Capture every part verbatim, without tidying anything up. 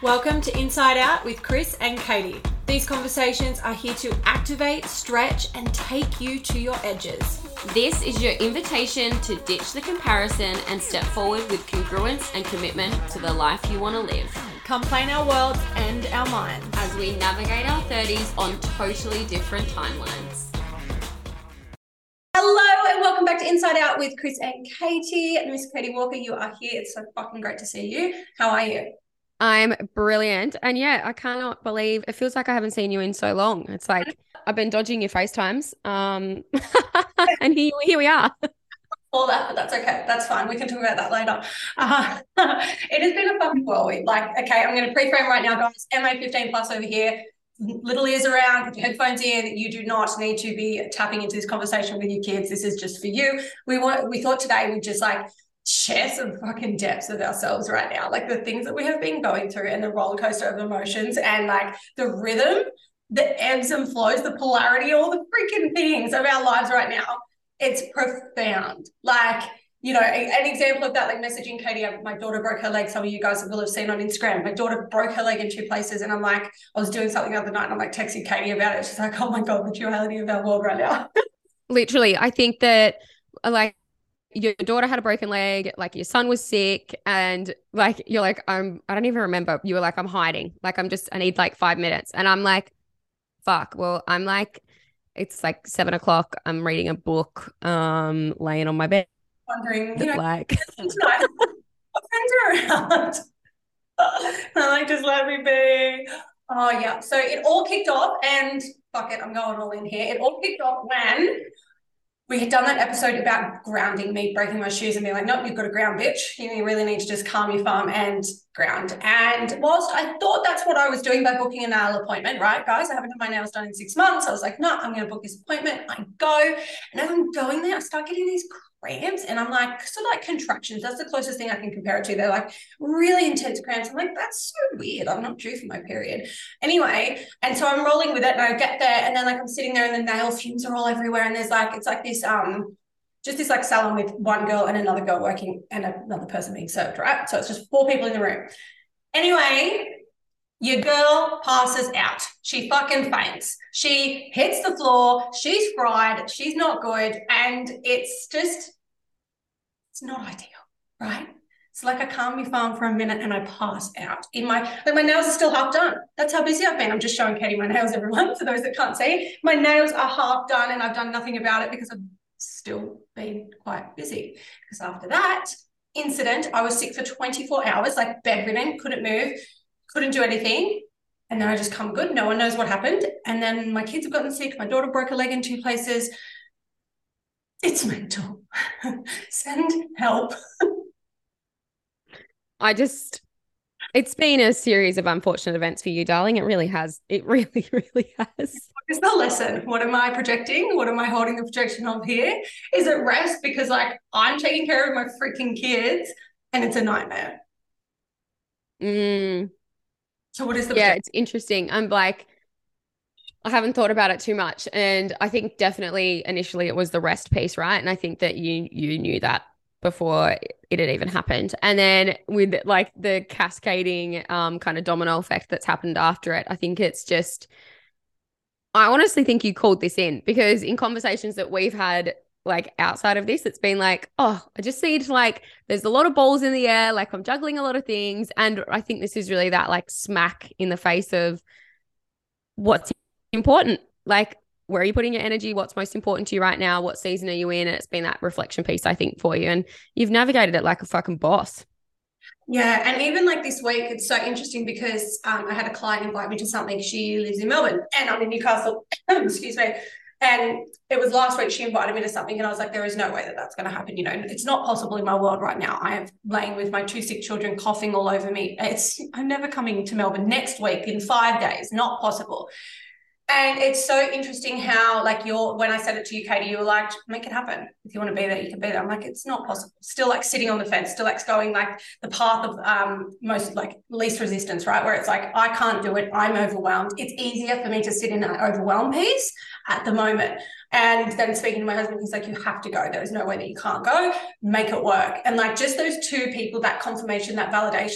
Welcome to Inside Out with Chris and Katie. These conversations are here to activate, stretch, and take you to your edges. This is your invitation to ditch the comparison and step forward with congruence and commitment to the life you want to live. Come plane our worlds and our minds as we navigate our thirties on totally different timelines. Hello and welcome back to Inside Out with Chris and Katie. Miss Katie Walker, you are here. It's so fucking great to see you. How are you? I'm brilliant. And yeah, I cannot believe it feels like I haven't seen you in so long. It's like I've been dodging your FaceTimes. Um, and here, here we are. All that, but that's okay. That's fine. We can talk about that later. Uh, it has been a fucking whirlwind. Like, okay, I'm going to pre-frame right now, guys. M A fifteen plus over here. Little ears around, put your headphones in. You do not need to be tapping into this conversation with your kids. This is just for you. We want, we thought today we'd just like share some fucking depths of ourselves right now, like the things that we have been going through and the roller coaster of emotions and like the rhythm, the ebbs and flows, the polarity, all the freaking things of our lives right now. It's profound. Like, you know, an example of that, like messaging Katie, my daughter broke her leg. Some of you guys will have seen on Instagram. My daughter broke her leg in two places. And I'm like, I was doing something the other night and I'm like texting Katie about it. She's like, oh my God, the duality of our world right now. Literally, I think that like, your daughter had a broken leg, like your son was sick, and like you're like, I'm I don't even remember. You were like, I'm hiding. Like I'm just I need like five minutes. And I'm like, fuck. Well, I'm like, it's like seven o'clock. I'm reading a book, um, laying on my bed. Wondering, you know, like my friends are around. I'm like, just let me be. Oh yeah. So it all kicked off and fuck it, I'm going all in here. It all kicked off when we had done that episode about grounding, me breaking my shoes and being like, nope, you've got to ground, bitch. You really need to just calm your farm and ground. And whilst I thought that's what I was doing by booking a nail appointment, right, guys? I haven't had my nails done in six months. I was like, no, I'm going to book this appointment. I go. And as I'm going there, I start getting these cramps and I'm like, sort of like contractions. That's the closest thing I can compare it to. They're like really intense cramps. I'm like, that's so weird. I'm not due for my period. Anyway, and so I'm rolling with it and I get there and then like I'm sitting there and the nail fumes are all everywhere. And there's like, it's like this, um, just this like salon with one girl and another girl working and another person being served, right? So it's just four people in the room. Anyway, your girl passes out. She fucking faints. She hits the floor. She's fried. She's not good. And it's just, it's not ideal, right? It's like I calm my farm for a minute and I pass out. In my, like my nails are still half done. That's how busy I've been. I'm just showing Katie my nails, everyone, for those that can't see. My nails are half done and I've done nothing about it because I've still been quite busy. Because after that incident, I was sick for twenty-four hours, like bedridden, couldn't move, couldn't do anything. And then I just come good. No one knows what happened. And then my kids have gotten sick. My daughter broke a leg in two places. It's mental. Send help. I just, it's been a series of unfortunate events for you, darling. It really has. It really, really has. What is the lesson? What am I projecting? What am I holding the projection of here? Is it rest? Because like I'm taking care of my freaking kids and it's a nightmare. Mm. So what is the yeah, it's interesting. I'm like, I haven't thought about it too much. And I think definitely initially it was the rest piece, right? And I think that you you knew that before it had even happened. And then with like the cascading um kind of domino effect that's happened after it, I think it's just, I honestly think you called this in because in conversations that we've had like outside of this, it's been like, oh, I just need to like, there's a lot of balls in the air, like I'm juggling a lot of things. And I think this is really that like smack in the face of what's important. Like, where are you putting your energy? What's most important to you right now? What season are you in? And it's been that reflection piece, I think, for you. And you've navigated it like a fucking boss. Yeah. And even like this week, it's so interesting because um, I had a client invite me to something. She lives in Melbourne and I'm in Newcastle. Excuse me. And it was last week she invited me to something and I was like, there is no way that that's going to happen. You know, it's not possible in my world right now. I am laying with my two sick children coughing all over me. It's I'm never coming to Melbourne next week in five days. Not possible. And it's so interesting how, like, you're, when I said it to you, Katie, you were like, make it happen. If you want to be there, you can be there. I'm like, it's not possible. Still like sitting on the fence, still like going like the path of um most like least resistance, right? Where it's like, I can't do it. I'm overwhelmed. It's easier for me to sit in that overwhelmed piece at the moment. And then speaking to my husband, he's like, you have to go. There's no way that you can't go. Make it work. And like just those two people, that confirmation, that validation,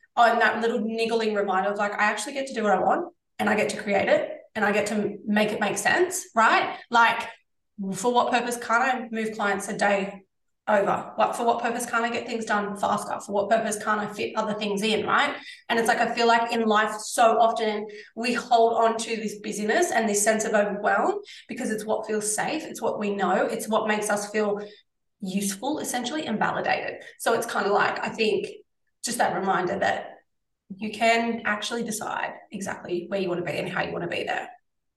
on that little niggling reminder of like, I actually get to do what I want and I get to create it and I get to make it make sense, right? Like, for what purpose can't I move clients a day over? What, for what purpose can't I get things done faster? For what purpose can't I fit other things in, right? And it's like, I feel like in life so often we hold on to this busyness and this sense of overwhelm because it's what feels safe. It's what we know. It's what makes us feel useful, essentially, and validated. So it's kind of like, I think, just that reminder that you can actually decide exactly where you want to be and how you want to be there.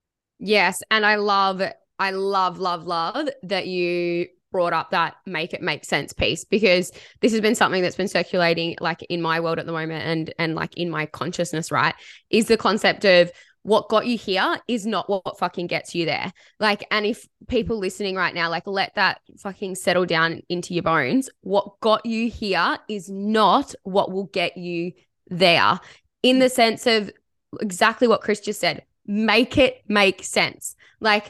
Yes. And I love, I love, love, love that you brought up that make it make sense piece, because this has been something that's been circulating like in my world at the moment and, and like in my consciousness, right? Is the concept of what got you here is not what fucking gets you there. Like, and if people listening right now, like, let that fucking settle down into your bones. What got you here is not what will get you there, in the sense of exactly what Chris just said. Make it make sense. Like,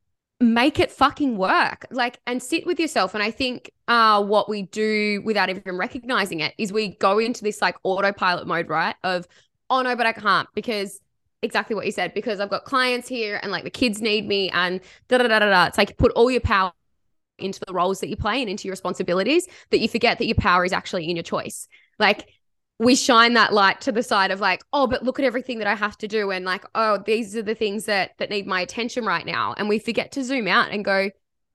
make it fucking work. Like, and sit with yourself. And I think uh, what we do without even recognizing it is we go into this like autopilot mode, right? Of, oh no, but I can't because exactly what you said, because I've got clients here and like the kids need me and da da da da da. It's like, put all your power into the roles that you play and into your responsibilities, that you forget that your power is actually in your choice. Like, we shine that light to the side of like, oh, but look at everything that I have to do. And like, oh, these are the things that, that need my attention right now. And we forget to zoom out and go,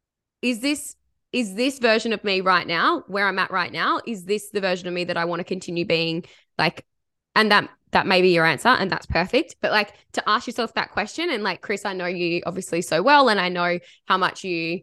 is this, is this version of me right now where I'm at right now? Is this the version of me that I want to continue being? Like, and that, that may be your answer and that's perfect. But like, to ask yourself that question, and like, Chris, I know you obviously so well, and I know how much you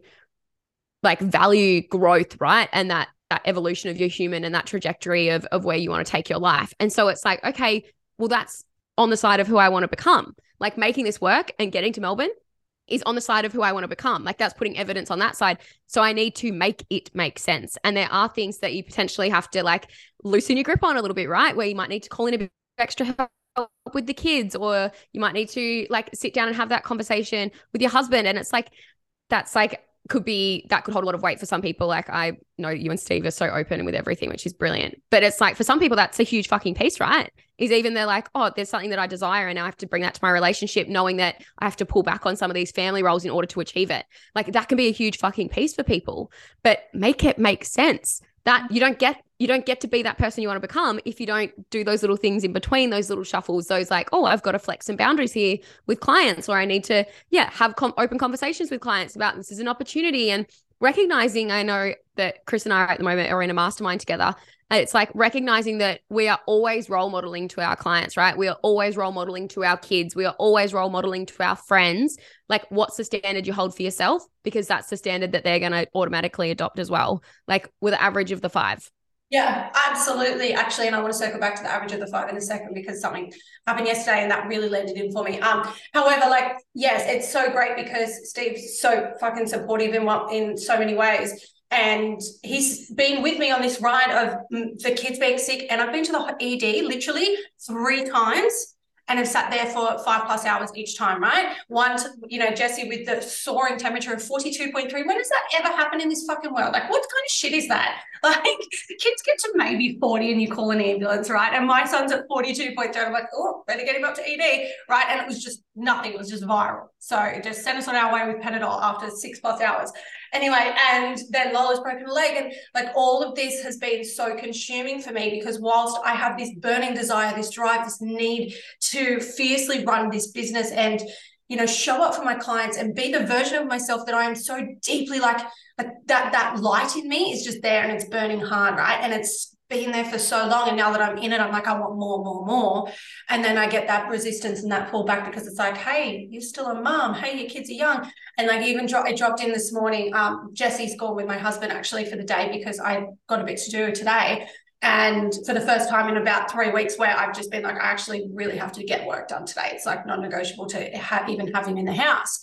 like value growth, right? And that, that evolution of your human and that trajectory of, of where you want to take your life. And so it's like, okay, well, that's on the side of who I want to become. Like, making this work and getting to Melbourne is on the side of who I want to become. Like, that's putting evidence on that side. So I need to make it make sense. And there are things that you potentially have to like loosen your grip on a little bit, right? Where you might need to call in a bit extra help with the kids, or you might need to like sit down and have that conversation with your husband. And it's like, that's like, could be, that could hold a lot of weight for some people. Like, I know you and Steve are so open with everything, which is brilliant. But it's like, for some people, that's a huge fucking piece, right? Is even they're like, oh, there's something that I desire and now I have to bring that to my relationship, knowing that I have to pull back on some of these family roles in order to achieve it. Like, that can be a huge fucking piece for people, but make it make sense. That you don't get, you don't get to be that person you want to become if you don't do those little things in between, those little shuffles, those like, oh, I've got to flex some boundaries here with clients, or I need to, yeah, have com- open conversations with clients about this is an opportunity. And recognizing, I know that Chris and I at the moment are in a mastermind together. It's like recognizing that we are always role modeling to our clients, right? We are always role modeling to our kids. We are always role modeling to our friends. Like, what's the standard you hold for yourself? Because that's the standard that they're going to automatically adopt as well. Like, with the average of the five. Yeah, absolutely. Actually, and I want to circle back to the average of the five in a second, because something happened yesterday and that really landed in for me. Um, however, like, yes, it's so great because Steve's so fucking supportive in what, in so many ways. And he's been with me on this ride of the kids being sick. And I've been to the E D literally three times and have sat there for five plus hours each time, right? One, to, you know, Jesse with the soaring temperature of forty-two point three. When does that ever happen in this fucking world? Like, what kind of shit is that? Like, kids get to maybe forty and you call an ambulance, right? And my son's at forty-two point three. I'm like, oh, better get him up to E D, right? And it was just nothing. It was just viral. So it just sent us on our way with Panadol after six plus hours. Anyway, and then Lola's broken a leg. And like, all of this has been so consuming for me, because whilst I have this burning desire, this drive, this need to fiercely run this business and, you know, show up for my clients and be the version of myself that I am so deeply like, like that, that light in me is just there and it's burning hard, right? And it's been there for so long. And now that I'm in it, I'm like, I want more, more, more. And then I get that resistance and that pullback, because it's like, hey, you're still a mom. Hey, your kids are young. And like, even dro- I dropped in this morning, um, Jesse's gone with my husband actually for the day, because I got a bit to do today. And for the first time in about three weeks where I've just been like, I actually really have to get work done today. It's like non-negotiable to have, even have him in the house.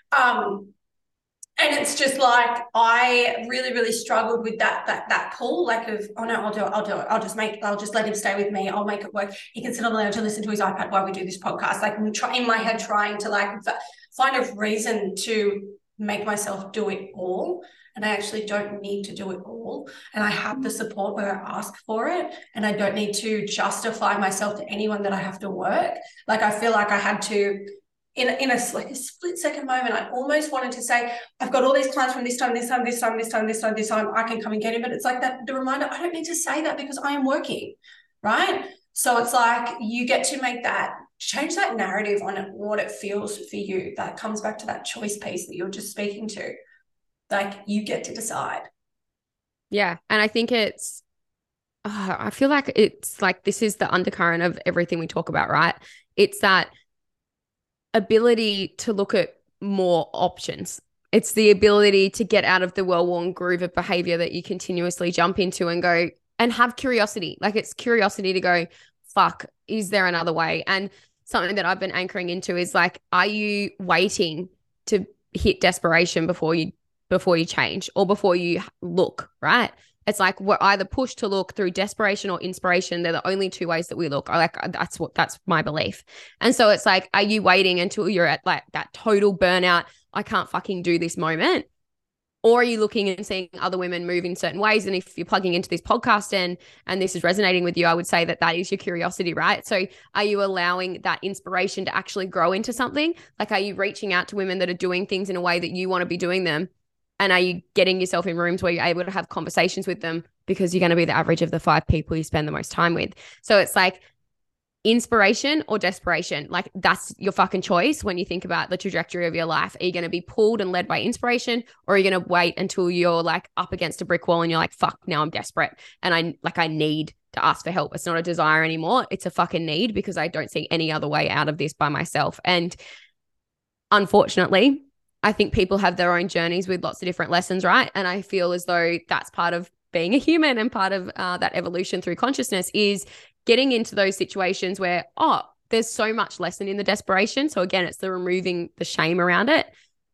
Um, And it's just like, I really, really struggled with that, that, that pull, like of, oh no, I'll do it. I'll do it. I'll just make, I'll just let him stay with me. I'll make it work. He can sit on the lounge and listen to his iPad while we do this podcast. Like, I'm trying in my head, trying to like find a reason to make myself do it all. And I actually don't need to do it all. And I have the support where I ask for it. And I don't need to justify myself to anyone that I have to work. Like, I feel like I had to, in a, in a, like a split second moment, I almost wanted to say, I've got all these clients from this time, this time, this time, this time, this time, this time, I can come and get him. But it's like that, the reminder, I don't need to say that because I am working, right? So it's like you get to make that, change that narrative on it, what it feels for you. That comes back to that choice piece that you're just speaking to. Like, you get to decide. Yeah. And I think it's, uh, I feel like it's like, this is the undercurrent of everything we talk about, right? It's that ability to look at more options. It's the ability to get out of the well-worn groove of behavior that you continuously jump into and go and have curiosity. Like, it's curiosity to go, fuck, is there another way? And something that I've been anchoring into is like, are you waiting to hit desperation before you before you change or before you look, right? It's like we're either pushed to look through desperation or inspiration. They're the only two ways that we look. I like that's what that's my belief. And so it's like, are you waiting until you're at like that total burnout, I can't fucking do this moment? Or are you looking and seeing other women move in certain ways? And if you're plugging into this podcast and and this is resonating with you, I would say that that is your curiosity, right? So are you allowing that inspiration to actually grow into something? Like, are you reaching out to women that are doing things in a way that you want to be doing them? And are you getting yourself in rooms where you're able to have conversations with them because you're going to be the average of the five people you spend the most time with? So it's like inspiration or desperation. Like, that's your fucking choice when you think about the trajectory of your life. Are you going to be pulled and led by inspiration, or are you going to wait until you're like up against a brick wall and you're like, fuck, now I'm desperate and I like I need to ask for help. It's not a desire anymore. It's a fucking need because I don't see any other way out of this by myself. And unfortunately, I think people have their own journeys with lots of different lessons, right? And I feel as though that's part of being a human and part of uh, that evolution through consciousness is getting into those situations where, oh, there's so much lesson in the desperation. So again, it's the removing the shame around it.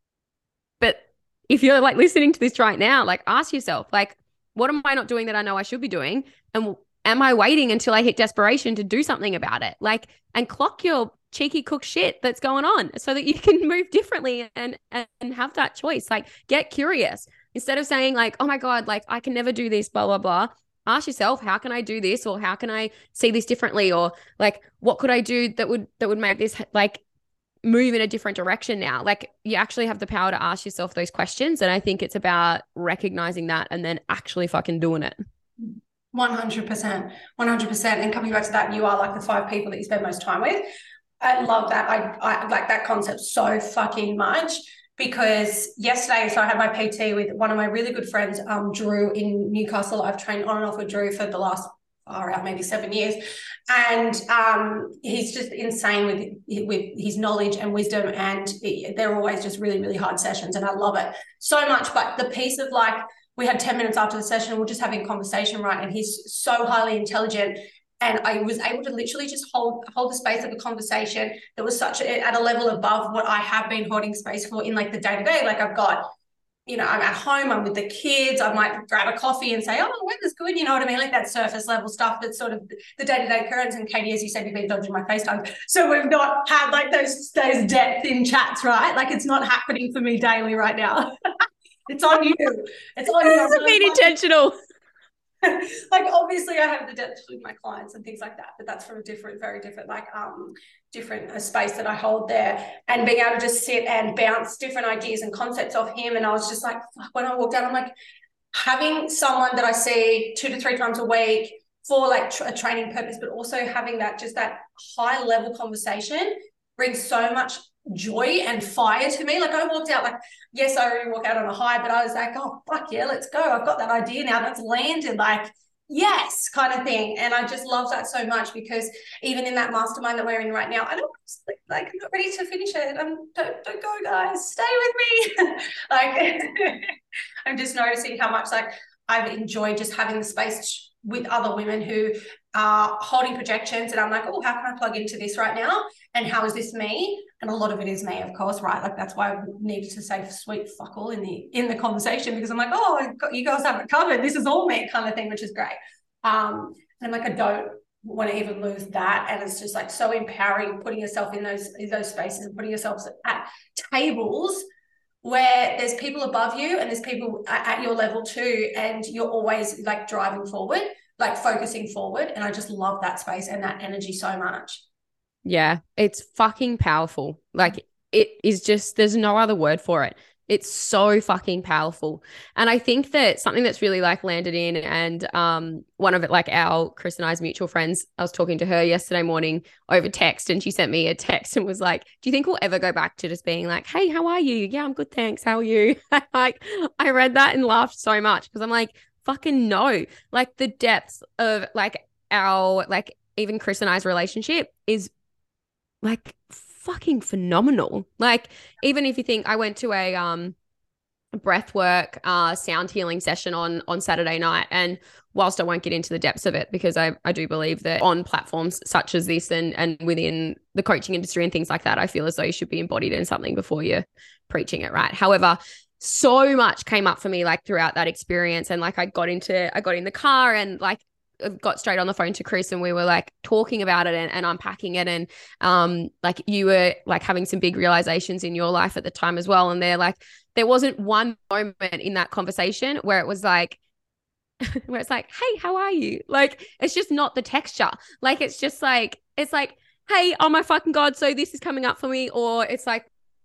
But if you're like listening to this right now, like ask yourself, like, what am I not doing that I know I should be doing? And am I waiting until I hit desperation to do something about it? Like, and clock your cheeky cook shit that's going on so that you can move differently and and have that choice. Like, get curious instead of saying like, oh my God, like I can never do this, blah, blah, blah. Ask yourself, how can I do this? Or how can I see this differently? Or like, what could I do that would, that would make this like move in a different direction now? Like, you actually have the power to ask yourself those questions. And I think it's about recognizing that and then actually fucking doing it. one hundred percent, one hundred percent. And coming back to that, you are like the five people that you spend most time with. I love that. I, I like that concept so fucking much because yesterday, so I had my P T with one of my really good friends, um, Drew in Newcastle. I've trained on and off with Drew for the last, far out, maybe seven years. And um, he's just insane with, with his knowledge and wisdom. And they're always just really, really hard sessions. And I love it so much. But the piece of like, we had ten minutes after the session and we're just having a conversation, right? And he's so highly intelligent. And I was able to literally just hold hold the space of a conversation that was such a, at a level above what I have been holding space for in like the day-to-day. Like I've got, you know, I'm at home, I'm with the kids, I might grab a coffee and say, oh, the weather's good, you know what I mean? Like that surface level stuff that's sort of the day-to-day occurrence. And Katie, as you said, you've been dodging my FaceTime. So we've not had like those, those depth in chats, right? Like it's not happening for me daily right now. It's on you. It's on you. It hasn't been intentional. Like obviously I have the depth with my clients and things like that, but that's from a different, very different, like um, different uh, space that I hold there, and being able to just sit and bounce different ideas and concepts off him. And I was just like, fuck, when I walked out, I'm like, having someone that I see two to three times a week for like tra- a training purpose, but also having that, just that high level conversation brings so much joy and fire to me. Like I walked out like, yes, I already walk out on a high, but I was like, oh fuck yeah, let's go. I've got that idea now that's landed, like yes, kind of thing. And I just love that so much because even in that mastermind that we're in right now, I don't like I'm not ready to finish it. I'm don't don't go guys, stay with me. Like I'm just noticing how much like I've enjoyed just having the space with other women who are holding projections, and I'm like, oh, how can I plug into this right now? And how is this me? And a lot of it is me, of course, right? Like that's why I needed to say sweet fuck all in the in the conversation, because I'm like, oh, you guys have it covered. This is all me kind of thing, which is great. Um, and I'm like, I don't want to even lose that. And it's just like so empowering, putting yourself in those in those spaces and putting yourself at tables where there's people above you and there's people at, at your level too, and you're always like driving forward, like focusing forward. And I just love that space and that energy so much. Yeah, it's fucking powerful. Like it is just, there's no other word for it. It's so fucking powerful. And I think that something that's really like landed in, and um one of it, like our Chris and I's mutual friends, I was talking to her yesterday morning over text, and she sent me a text and was like, do you think we'll ever go back to just being like, hey, how are you? Yeah, I'm good, thanks. How are you? Like I read that and laughed so much because I'm like, fucking no. Like the depths of like our, like even Chris and I's relationship is like fucking phenomenal. Like even if you think, I went to a um breath work uh sound healing session on on Saturday night, and whilst I won't get into the depths of it because I I do believe that on platforms such as this and and within the coaching industry and things like that, I feel as though you should be embodied in something before you're preaching it, right? However, so much came up for me like throughout that experience, and like I got into I got in the car and like got straight on the phone to Chris, and we were like talking about it and, and unpacking it. And um, like you were like having some big realizations in your life at the time as well. And they're like, there wasn't one moment in that conversation where it was like, where it's like, hey, how are you? Like, it's just not the texture. Like, it's just like, it's like, hey, oh my fucking God, so this is coming up for me. Or it's like,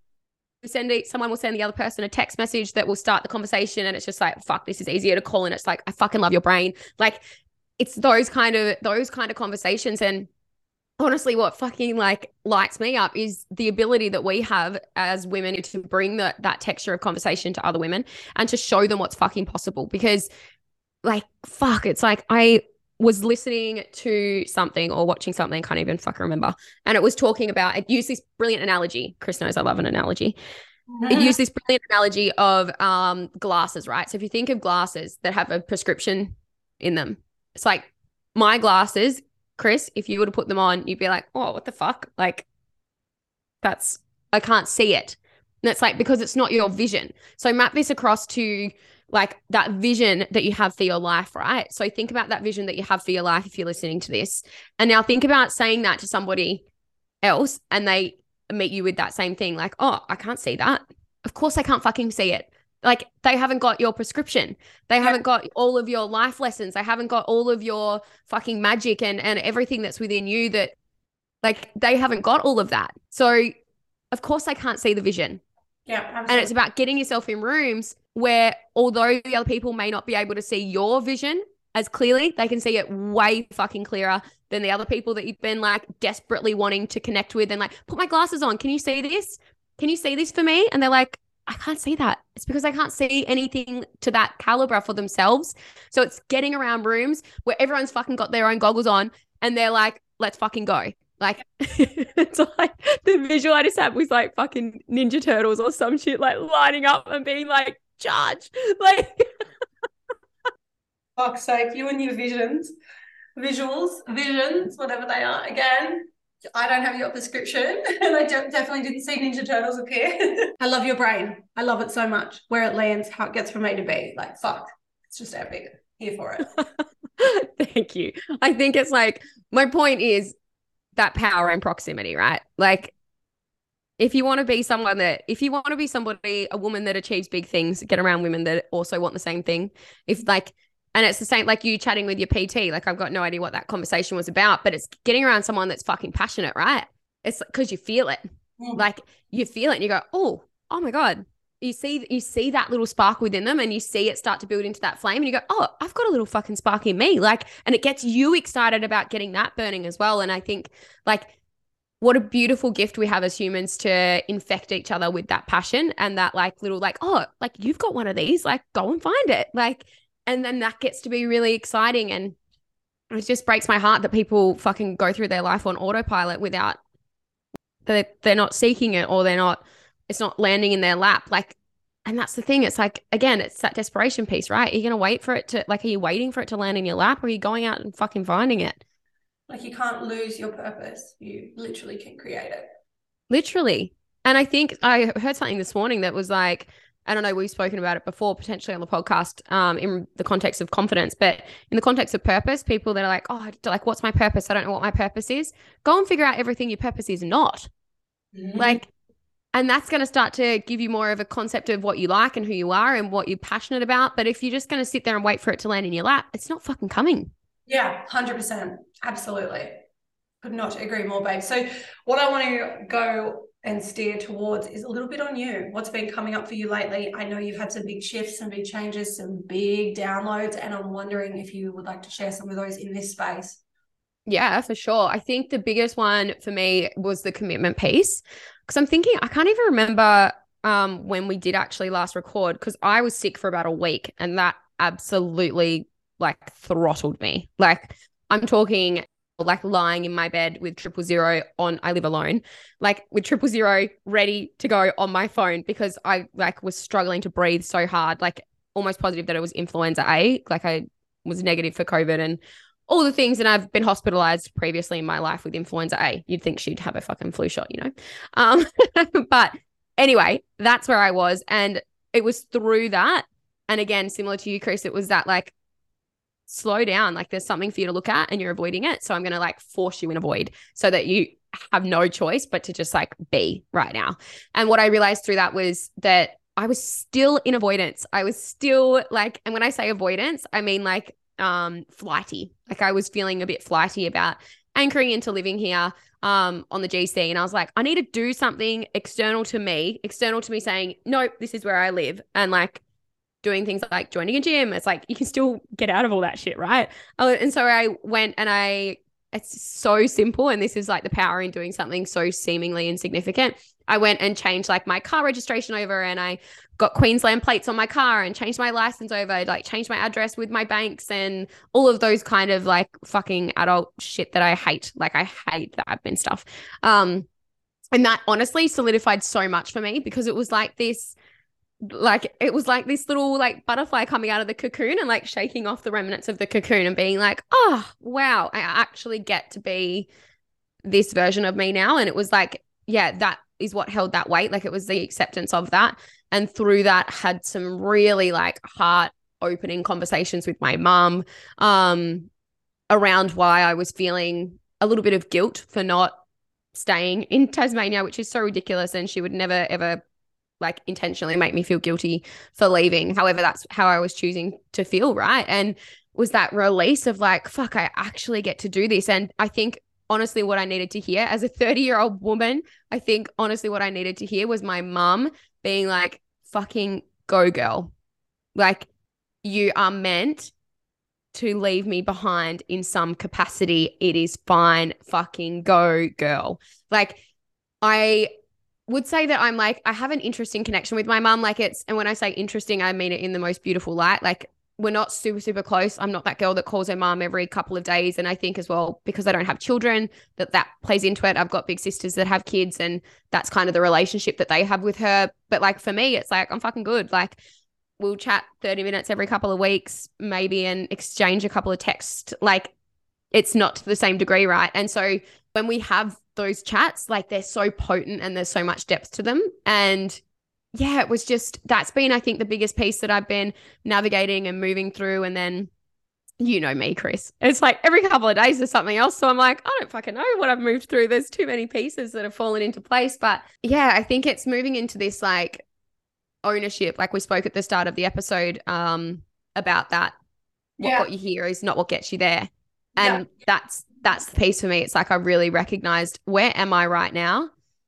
send it, someone will send the other person a text message that will start the conversation. And it's just like, fuck, this is easier to call. And it's like, I fucking love your brain. Like, it's those kind of those kind of conversations. And honestly, what fucking like lights me up is the ability that we have as women to bring the, that texture of conversation to other women and to show them what's fucking possible. Because like, fuck, it's like I was listening to something or watching something, can't even fucking remember. And it was talking about, it used this brilliant analogy. Chris knows I love an analogy. It used this brilliant analogy of um, glasses, right? So if you think of glasses that have a prescription in them, it's like my glasses, Chris, if you were to put them on, you'd be like, oh, what the fuck? Like, that's, I can't see it. And it's like, because it's not your vision. So map this across to like that vision that you have for your life, right? So think about that vision that you have for your life if you're listening to this. And now think about saying that to somebody else and they meet you with that same thing. Like, oh, I can't see that. Of course I can't fucking see it. Like they haven't got your prescription. They yeah. haven't got all of your life lessons. They haven't got all of your fucking magic and, and everything that's within you that like they haven't got all of that. So of course I can't see the vision. Yeah, absolutely. And it's about getting yourself in rooms where although the other people may not be able to see your vision as clearly, they can see it way fucking clearer than the other people that you've been like desperately wanting to connect with and like, put my glasses on. Can you see this? Can you see this for me? And they're like, I can't see that. It's because I can't see anything to that caliber for themselves. So it's getting around rooms where everyone's fucking got their own goggles on and they're like, let's fucking go. Like, it's like the visual I just had was like fucking Ninja Turtles or some shit, like lining up and being like, charge. Like, fuck's sake, you and your visions, visuals, visions, whatever they are. Again, I don't have your prescription and I de- definitely didn't see Ninja Turtles appear. I love your brain. I love it so much. Where it lands, how it gets from A to B. Like, fuck, it's just epic. Here for it. Thank you. I think it's like, my point is that power and proximity, right? Like, if you want to be someone that, if you want to be somebody, a woman that achieves big things, get around women that also want the same thing. If like, and it's the same, like you chatting with your P T, like I've got no idea what that conversation was about, but it's getting around someone that's fucking passionate, right? It's because you feel it. Mm. Like you feel it and you go, oh, oh my God. You see, you see that little spark within them and you see it start to build into that flame and you go, oh, I've got a little fucking spark in me. Like, and it gets you excited about getting that burning as well. And I think like, what a beautiful gift we have as humans to infect each other with that passion and that like little, like, oh, like you've got one of these, like go and find it. Like, and then that gets to be really exciting. And it just breaks my heart that people fucking go through their life on autopilot without, they're, they're not seeking it or they're not, it's not landing in their lap. Like, and that's the thing. It's like, again, it's that desperation piece, right? Are you going to wait for it to, like, are you waiting for it to land in your lap or are you going out and fucking finding it? Like you can't lose your purpose. You literally can create it. Literally. And I think I heard something this morning that was like, I don't know, we've spoken about it before, potentially on the podcast um, in the context of confidence, but in the context of purpose, people that are like, oh, like, what's my purpose? I don't know what my purpose is. Go and figure out everything your purpose is not. Mm-hmm. Like, And that's going to start to give you more of a concept of what you like and who you are and what you're passionate about. But if you're just going to sit there and wait for it to land in your lap, it's not fucking coming. Yeah, one hundred percent. Absolutely. Could not agree more, babe. So what I want to go and steer towards is a little bit on you. What's been coming up for you lately? I know you've had some big shifts, some big changes, some big downloads, and I'm wondering if you would like to share some of those in this space. Yeah, for sure. I think the biggest one for me was the commitment piece. Because I'm thinking, I can't even remember um, when we did actually last record, because I was sick for about a week and that absolutely like throttled me. Like I'm talking like lying in my bed with triple zero on, I live alone, like with triple zero ready to go on my phone because I like was struggling to breathe so hard, like almost positive that it was influenza A. Like I was negative for COVID and all the things, and I've been hospitalized previously in my life with influenza A. You'd think she'd have a fucking flu shot, you know? Um, but anyway, that's where I was. And it was through that. And again, similar to you, Chris, it was that like, slow down. Like there's something for you to look at and you're avoiding it. So I'm going to like force you in avoid so that you have no choice but to just like be right now. And what I realized through that was that I was still in avoidance. I was still like, and when I say avoidance, I mean like, um flighty. Like I was feeling a bit flighty about anchoring into living here um on the G C, and I was like, I need to do something external to me external to me saying, nope, this is where I live, and like doing things like joining a gym. It's like you can still get out of all that shit, right? Oh, and so I went and I it's so simple, and this is like the power in doing something so seemingly insignificant. I went and changed like my car registration over, and I got Queensland plates on my car and changed my license over, like changed my address with my banks and all of those kind of like fucking adult shit that I hate. Like I hate the admin stuff. Um, and that honestly solidified so much for me because it was like this, like it was like this little like butterfly coming out of the cocoon and like shaking off the remnants of the cocoon and being like, oh, wow, I actually get to be this version of me now. And it was like, yeah, that is what held that weight. Like it was the acceptance of that. And through that had some really like heart opening conversations with my mum um, around why I was feeling a little bit of guilt for not staying in Tasmania, which is so ridiculous. And she would never, ever like intentionally make me feel guilty for leaving. However, that's how I was choosing to feel, right? And was that release of like, fuck, I actually get to do this. And I think honestly what I needed to hear as a thirty-year-old woman, I think honestly what I needed to hear was my mum being like, fucking go, girl. Like you are meant to leave me behind in some capacity. It is fine. Fucking go, girl. Like I would say that I'm like, I have an interesting connection with my mum. Like it's, and when I say interesting, I mean it in the most beautiful light. Like we're not super, super close. I'm not that girl that calls her mum every couple of days. And I think as well, because I don't have children, that that plays into it. I've got big sisters that have kids, and that's kind of the relationship that they have with her. But like for me, it's like, I'm fucking good. Like we'll chat thirty minutes every couple of weeks, maybe, and exchange a couple of texts. Like it's not to the same degree, right? And so when we have those chats, like they're so potent and there's so much depth to them. And yeah, it was just, that's been, I think, the biggest piece that I've been navigating and moving through. And then, you know me, Chris, it's like every couple of days there's something else. So I'm like, I don't fucking know what I've moved through. There's too many pieces that have fallen into place. But yeah, I think it's moving into this like ownership. Like we spoke at the start of the episode um, about that. What Yeah. got you here is not what gets you there. And Yeah. that's, that's the piece for me. It's like, I really recognized, where am I right now?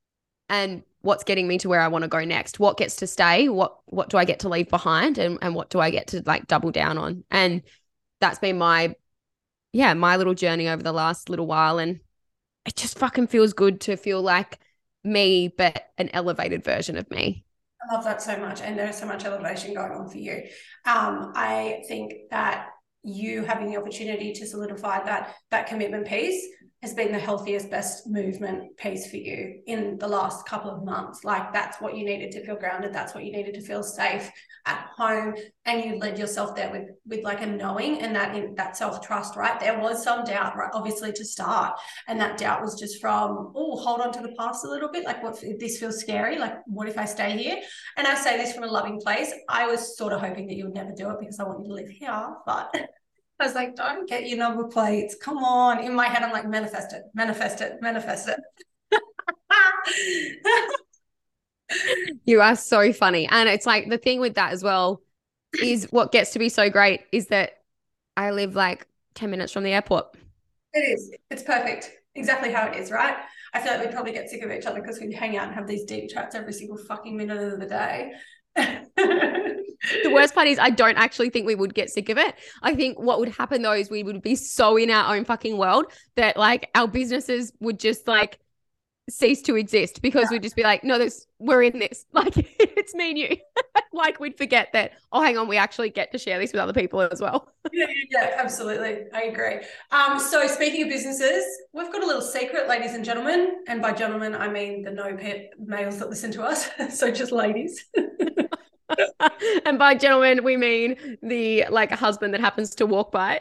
And what's getting me to where I want to go next? What gets to stay? What what do I get to leave behind? And and what do I get to like double down on? And that's been my, yeah, my little journey over the last little while. And it just fucking feels good to feel like me, but an elevated version of me. I love that so much. And there's so much elevation going on for you. Um, I think that you having the opportunity to solidify that that commitment piece has been the healthiest, best movement piece for you in the last couple of months. Like that's what you needed to feel grounded. That's what you needed to feel safe at home. And you led yourself there with, with like a knowing and that in that self-trust, right? There was some doubt, right? Obviously to start. And that doubt was just from, oh, hold on to the past a little bit. Like what, this feels scary. Like what if I stay here? And I say this from a loving place. I was sort of hoping that you would never do it because I want you to live here, but I was like, don't get your number plates. Come on. In my head, I'm like, manifest it, manifest it, manifest it. You are so funny. And it's like the thing with that as well is what gets to be so great is that I live like ten minutes from the airport. It is. It's perfect. Exactly how it is, right? I feel like we'd probably get sick of each other because we hang out and have these deep chats every single fucking minute of the day. The worst part is I don't actually think we would get sick of it. I think what would happen though is we would be so in our own fucking world that like our businesses would just like cease to exist because yeah. we'd just be like, no, this we're in this. Like it's me and you. Like we'd forget that, oh, hang on, we actually get to share this with other people as well. Yeah, yeah, absolutely. I agree. Um, so speaking of businesses, we've got a little secret, ladies and gentlemen. And by gentlemen, I mean the no pet males that listen to us. So just ladies. And by gentlemen, we mean the like a husband that happens to walk by.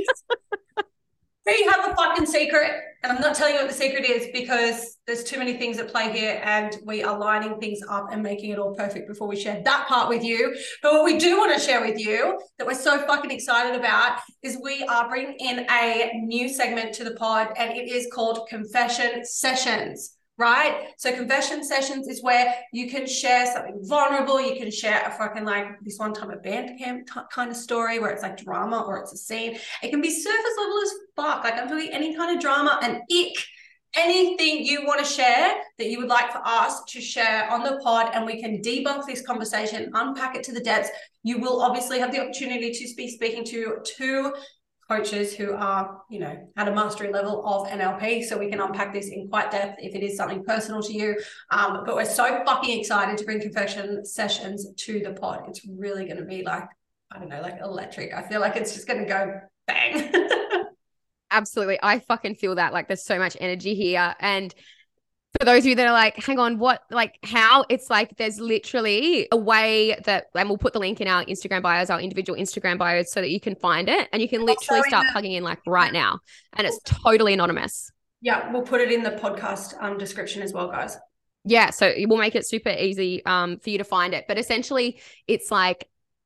We have a fucking secret, and I'm not telling you what the secret is because there's too many things at play here, and we are lining things up and making it all perfect before we share that part with you. But what we do want to share with you that we're so fucking excited about is we are bringing in a new segment to the pod, and it is called Confession Sessions. Right? So confession sessions is where you can share something vulnerable. You can share a fucking like this one time a band camp t- kind of story where it's like drama or it's a scene. It can be surface level as fuck. Like I'm talking any kind of drama and ick, anything you want to share that you would like for us to share on the pod, and we can debunk this conversation, unpack it to the depths. You will obviously have the opportunity to be speaking to two coaches who are, you know, at a mastery level of N L P, so we can unpack this in quite depth if it is something personal to you. Um, but we're so fucking excited to bring confession sessions to the pod. It's really going to be like, I don't know, like electric. I feel like it's just going to go bang. Absolutely. I fucking feel that. Like there's so much energy here. And for those of you that are like, hang on, what, like how? It's like there's literally a way that, and we'll put the link in our Instagram bios, our individual Instagram bios, so that you can find it and you can literally start the, plugging in like right now. And it's totally anonymous. Yeah, we'll put it in the podcast um, description as well, guys. Yeah, so it will make it super easy um, for you to find it. But essentially, it's like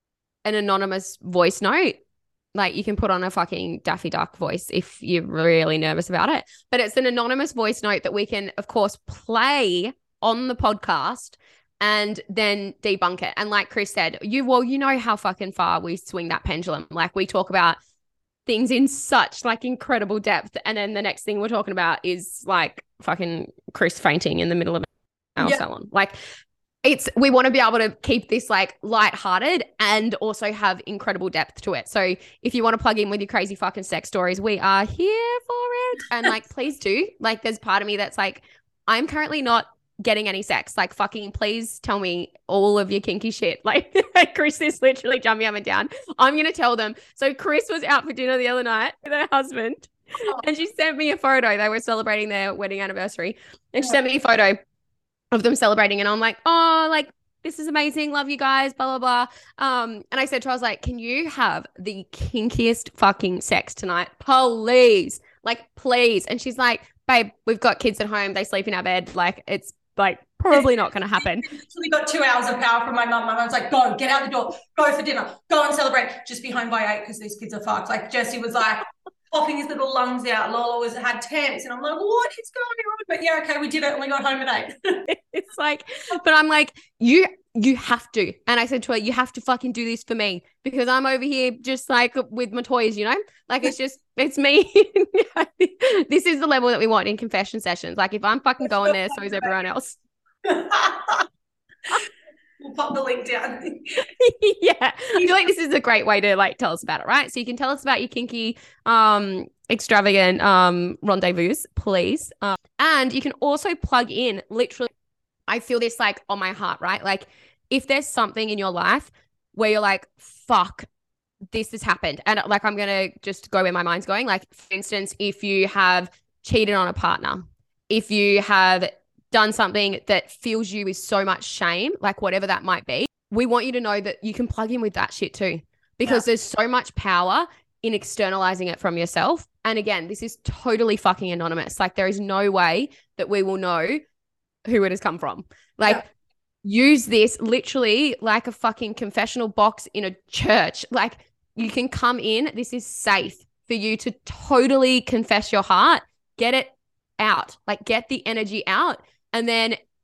an anonymous voice note. Like you can put on a fucking Daffy Duck voice if you're really nervous about it. But it's an anonymous voice note that we can, of course, play on the podcast and then debunk it. And like Chris said, you, well, you know how fucking far we swing that pendulum. Like we talk about things in such like incredible depth. And then the next thing we're talking about is like fucking Chris fainting in the middle of our yeah. salon. Like it's, we want to be able to keep this like lighthearted and also have incredible depth to it. So if you want to plug in with your crazy fucking sex stories, we are here for it. And like, please do. Like, there's part of me that's like, I'm currently not getting any sex. Like, fucking please tell me all of your kinky shit. Like, Chris is literally jumping up and down. I'm going to tell them. So Chris was out for dinner the other night with her husband and she sent me a photo. They were celebrating their wedding anniversary and she sent me a photo of them celebrating, and I'm like, oh, like this is amazing, love you guys, blah blah blah. Um, and I said to her, I was like, can you have the kinkiest fucking sex tonight, please? Like, please. And she's like, babe, we've got kids at home, they sleep in our bed, like it's like probably not going to happen. We got two hours of power from my mum. My mum's like, go, get out the door, go for dinner, go and celebrate. Just be home by eight because these kids are fucked. Like Jesse was like popping his little lungs out. Lola was had temps, and I'm like, what is going on? But yeah, okay, we did it, and we got home at eight. It's like, but I'm like, you you have to. And I said to her, you have to fucking do this for me because I'm over here just like with my toys, you know? Like it's just, it's me. This is the level that we want in confession sessions. Like if I'm fucking going there, so is everyone else. We'll pop the link down. Yeah. I feel like this is a great way to like tell us about it, right? So you can tell us about your kinky, um, extravagant um rendezvous, please. Um, and you can also plug in literally, I feel this like on my heart, right? Like if there's something in your life where you're like, fuck, this has happened. And like, I'm going to just go where my mind's going. Like for instance, if you have cheated on a partner, if you have done something that fills you with so much shame, like whatever that might be, we want you to know that you can plug in with that shit too, because yeah. there's so much power in externalizing it from yourself. And again, this is totally fucking anonymous. Like there is no way that we will know who it has come from. Like yeah. use this literally like a fucking confessional box in a church. Like you can come in, this is safe for you to totally confess your heart, get it out, like get the energy out. And then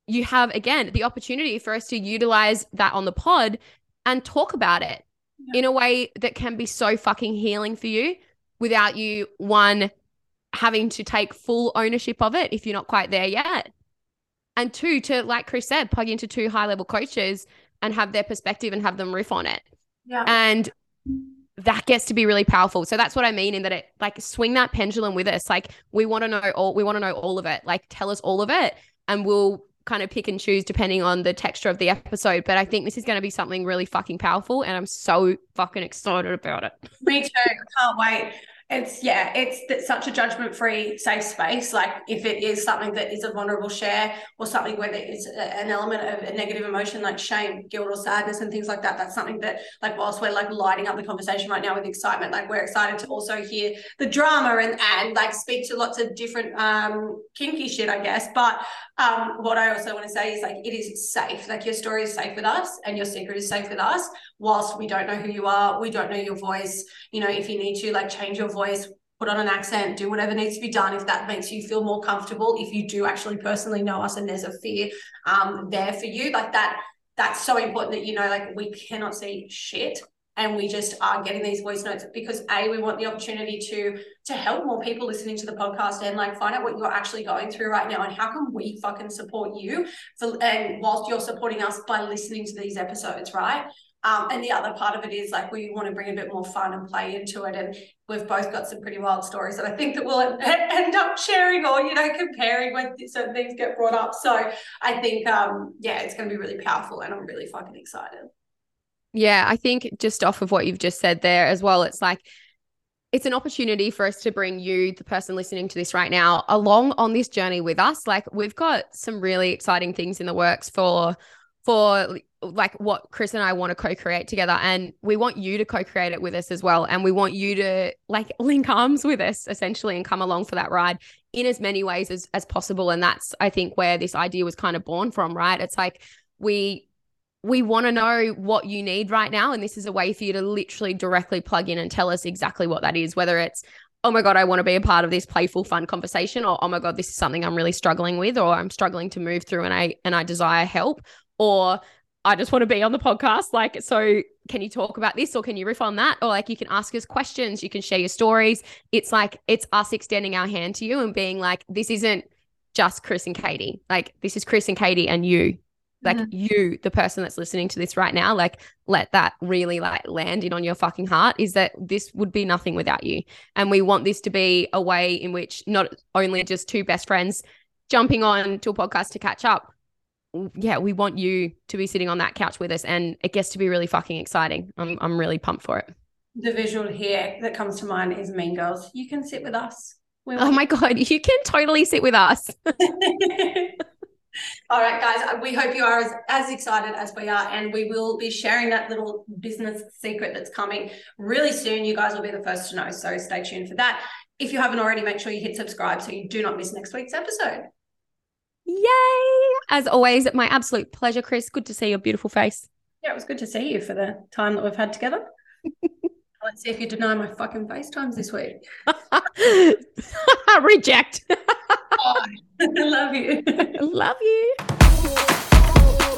you have, again, the opportunity for us to utilize that on the pod and talk about it yeah. in a way that can be so fucking healing for you without you, one, having to take full ownership of it if you're not quite there yet. And two, to, like Chris said, plug into two high-level coaches and have their perspective and have them riff on it. Yeah. And that gets to be really powerful. So that's what I mean in that it, like, swing that pendulum with us. Like, we want to know all, we want to know all of it. Like, tell us all of it, and we'll kind of pick and choose depending on the texture of the episode. But I think this is going to be something really fucking powerful, and I'm so fucking excited about it. Me too. Can't wait. It's, yeah, it's, it's such a judgment-free, safe space. Like, if it is something that is a vulnerable share or something where there is an element of a negative emotion like shame, guilt, or sadness and things like that, that's something that, like, whilst we're like lighting up the conversation right now with excitement, like, we're excited to also hear the drama and, and like speak to lots of different um, kinky shit, I guess. But um, what I also want to say is, like, it is safe. Like, your story is safe with us and your secret is safe with us. Whilst we don't know who you are, we don't know your voice, you know, if you need to, like, change your voice, put on an accent, do whatever needs to be done if that makes you feel more comfortable, if you do actually personally know us and there's a fear um there for you, like that that's so important that, you know, like, we cannot see shit and we just are getting these voice notes because A, we want the opportunity to to help more people listening to the podcast and, like, find out what you're actually going through right now and how can we fucking support you for, and whilst you're supporting us by listening to these episodes, right? Um, and the other part of it is, like, we want to bring a bit more fun and play into it. And we've both got some pretty wild stories that I think that we'll end up sharing or, you know, comparing when certain things get brought up. So I think, um, yeah, it's going to be really powerful and I'm really fucking excited. Yeah, I think just off of what you've just said there as well, it's like, it's an opportunity for us to bring you, the person listening to this right now, along on this journey with us. Like, we've got some really exciting things in the works for, for like what Chris and I want to co-create together. And we want you to co-create it with us as well. And we want you to, like, link arms with us essentially and come along for that ride in as many ways as, as possible. And that's, I think, where this idea was kind of born from, right? It's like, we, we want to know what you need right now. And this is a way for you to literally directly plug in and tell us exactly what that is, whether it's, oh my God, I want to be a part of this playful, fun conversation, or, oh my God, this is something I'm really struggling with, or I'm struggling to move through and I, and I desire help, or I just want to be on the podcast. Like, so can you talk about this, or can you riff on that? Or, like, you can ask us questions, you can share your stories. It's like, it's us extending our hand to you and being like, this isn't just Chris and Katie. Like, this is Chris and Katie and you, like mm-hmm. you, the person that's listening to this right now, like, let that really, like, land in on your fucking heart, is that this would be nothing without you. And we want this to be a way in which not only just two best friends jumping on to a podcast to catch up. Yeah, we want you to be sitting on that couch with us, and it gets to be really fucking exciting. I'm I'm really pumped for it. The visual here that comes to mind is Mean Girls. You can sit with us. We're oh my God, you can totally sit with us. All right, guys, we hope you are as, as excited as we are, and we will be sharing that little business secret that's coming really soon. You guys will be the first to know, so stay tuned for that. If you haven't already, make sure you hit subscribe so you do not miss next week's episode. Yay! As always, my absolute pleasure, Chris. Good to see your beautiful face. Yeah, it was good to see you for the time that we've had together. Let's see if you deny my fucking FaceTimes this week. Reject. Oh, I love you. Love you.